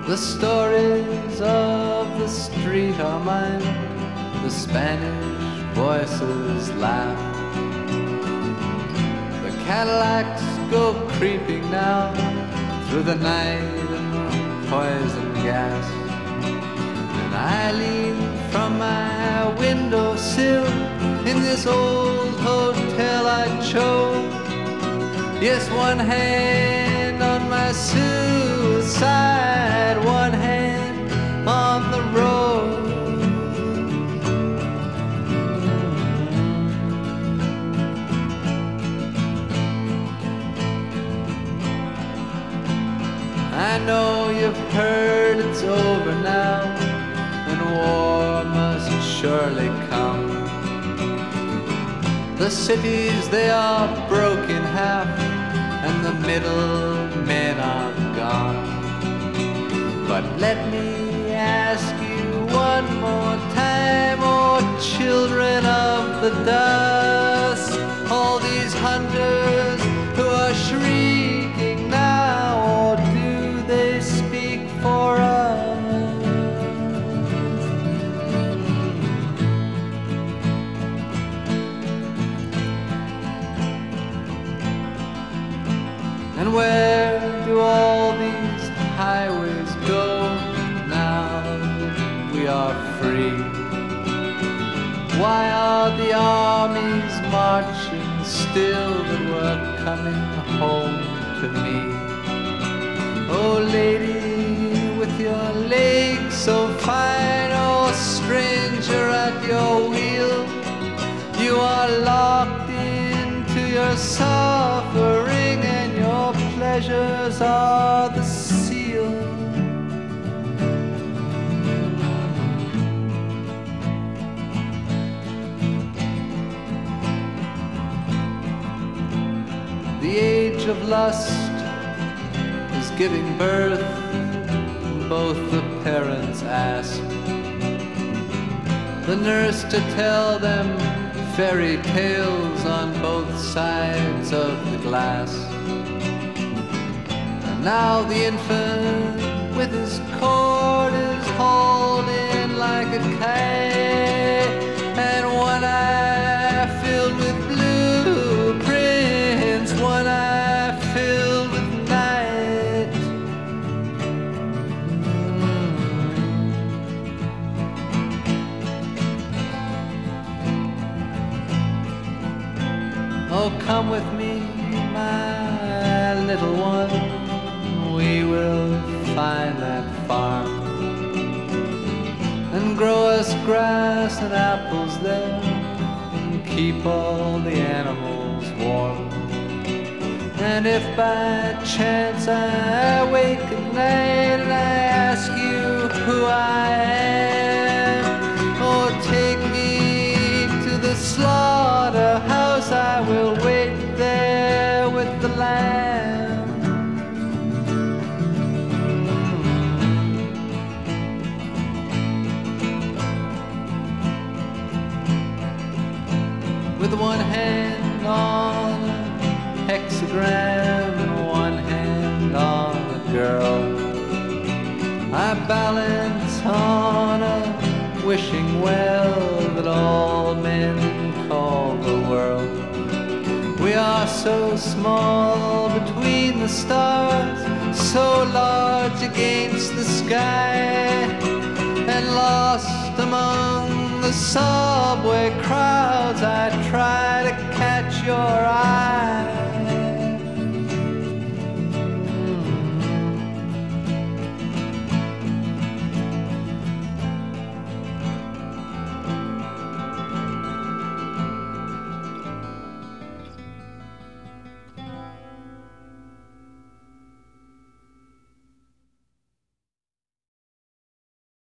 The stories of the street are mine, the Spanish voices laugh. The Cadillacs go creeping now through the night in the poison gas. And I lean from my windowsill in this old hotel I chose. Yes, one hand on my suicide, one hand on the road. I know you've heard it's over now, and war must surely come. The cities, they are broke in half, and the middle men are gone. But let me ask you one more time, oh children of the dust, all these hunters who are shrieking now, or do they speak for us? And where do all these highways go now that we are free? Why are the armies marching still that we're coming home to me? Oh lady, with your legs so fine, oh stranger at your wheel, you are locked into your suffering, and your pleasures are the seal. The age of lust is giving birth, both the parents ask the nurse to tell them fairy tales on both sides of the glass. And now the infant with his cord is hauled in like a kite, and one eye filled with blueprints, one eye filled with night. Oh, come with me, my little one, we will find that farm and grow us grass and apples there, and keep all the animals warm. And if by chance I wake at night and I ask you who I am, oh take me to the slaughterhouse, I will wait there with the lamb. With one hand on a hexagram and one hand on a girl, I balance on a wishing well that all men call the world. We are so small between the stars, so large against the sky, and lost among the subway crowds, I try to catch your eye.